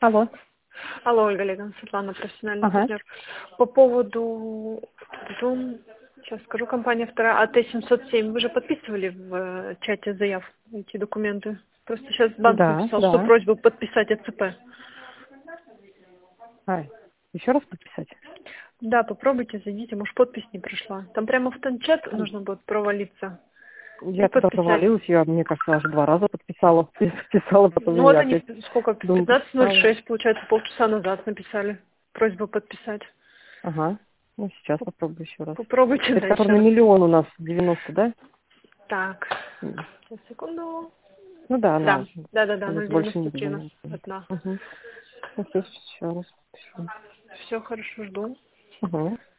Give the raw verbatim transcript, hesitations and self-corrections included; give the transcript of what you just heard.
Алло. Алло, Ольга Олеговна, Светлана, профессиональный Ага. партнер. По поводу, сейчас скажу, компания вторая, А Т семьсот семь, вы же подписывали в э, чате заяв эти документы? Просто сейчас банк Да, написал, что да. просьбу подписать Э Ц П. А, еще раз подписать? Да, попробуйте, зайдите, может подпись не пришла. Там прямо в тот чат нужно будет провалиться и Я туда подписать. провалилась, я, мне кажется, аж два раза подписала. Подписала, потом Ну и вот я они, опять сколько, думаю, пятнадцать ноль подписала. шесть, получается, полчаса назад написали просьбу подписать. Ага. Ну, сейчас попробую еще раз. Попробуйте, Это да, который еще на раз. миллион у нас, девяносто, да? Так, М. сейчас, секунду. Ну да, Да, она да, да, да, будет ноль больше девяносто три у нас недели. одна. Угу. Ну, сейчас еще раз пишу. Все хорошо, жду. Угу.